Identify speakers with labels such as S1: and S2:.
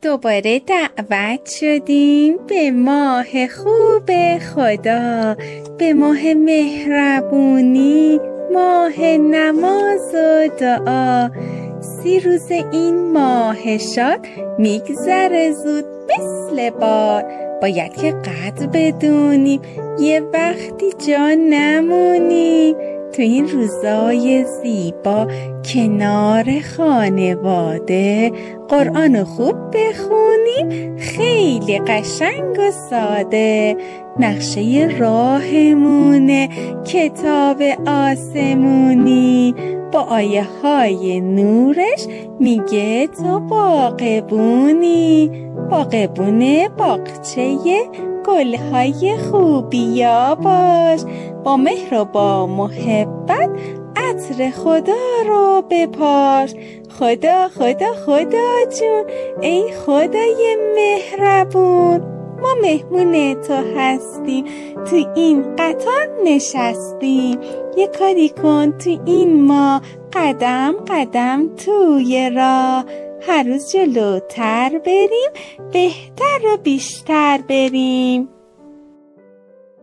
S1: دوباره دعوت شدیم به ماه خوب خدا، به ماه مهربونی، ماه نماز و دعا. 30 روز این ماه شاد میگذره زود مثل باد. باید که قدر بدونیم، یه وقتی جا نمونیم. تو این روزای زیبا کنار خانواده قرآن خوب بخونیم، خیلی قشنگ و ساده. نقشه راهمونه کتاب آسمونی، با آیه های نورش میگه تو باغبونی. باغبون باغچه گلهای خوبیا باش، با مهر و با محبت عطر خدا رو بپاش. خدا خدا خدا جون، ای خدای مهربون، ما مهمون تو هستیم، تو این قطار نشستیم. یه کاری کن تو این ما، قدم قدم توی راه. هر روز جلوتر بریم، بهتر و بیشتر بریم.